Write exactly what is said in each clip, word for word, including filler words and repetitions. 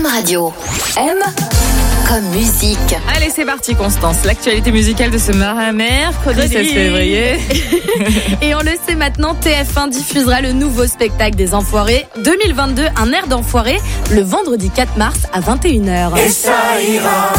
M Radio. M comme musique. Allez, c'est parti Constance. L'actualité musicale de ce mercredi seize février. Et on le sait maintenant, T F un diffusera le nouveau spectacle des Enfoirés deux mille vingt-deux, un air d'enfoiré, le vendredi quatre mars à vingt et une heures. Et ça ira.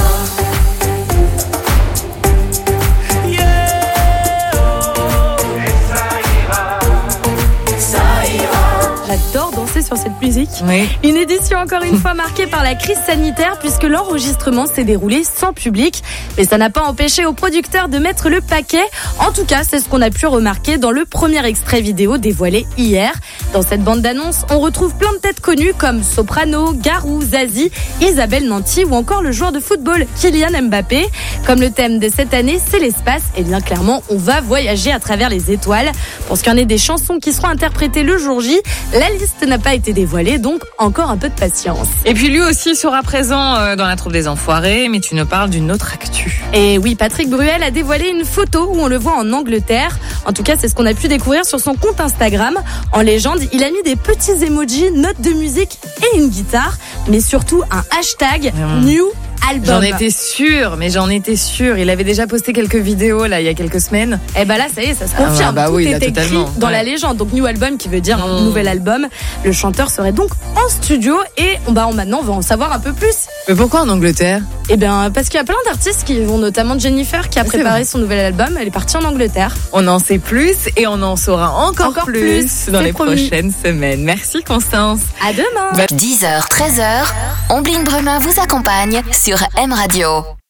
J'adore danser sur cette musique. Oui. Une édition encore une fois marquée par la crise sanitaire puisque l'enregistrement s'est déroulé sans public. Mais ça n'a pas empêché aux producteurs de mettre le paquet. En tout cas, c'est ce qu'on a pu remarquer dans le premier extrait vidéo dévoilé hier. Dans cette bande d'annonce, on retrouve plein de têtes connues comme Soprano, Garou, Zazie, Isabelle Nanty ou encore le joueur de football Kylian Mbappé. Comme le thème de cette année, c'est l'espace, et bien clairement, on va voyager à travers les étoiles. Pour ce qui en est des chansons qui seront interprétées le jour J, la liste n'a pas été dévoilée, donc encore un peu de patience. Et puis lui aussi sera présent dans la troupe des Enfoirés, mais tu nous parles d'une autre actu. Et oui, Patrick Bruel a dévoilé une photo où on le voit en Angleterre. En tout cas, c'est ce qu'on a pu découvrir sur son compte Instagram. En légende, il a mis des petits emojis, notes de musique et une guitare, mais surtout un hashtag mmh. New Album. J'en étais sûre, mais j'en étais sûre. Il avait déjà posté quelques vidéos là il y a quelques semaines. Et bah là, ça y est, ça se confirme. Ah bah Tout oui, est là, écrit totalement. dans Ouais. la légende. Donc New Album qui veut dire Mmh. nouvel album. Le chanteur serait donc en studio et bah maintenant on va en savoir un peu plus. Mais pourquoi en Angleterre? Et bien parce qu'il y a plein d'artistes qui vont, notamment Jennifer qui a C'est préparé vrai. son nouvel album. Elle est partie en Angleterre. On en sait plus et on en saura encore, Encore plus, plus, dans c'est les promis. prochaines semaines. Merci Constance. À demain. dix heures, treize heures, Omblin Bremin vous accompagne sur M Radio.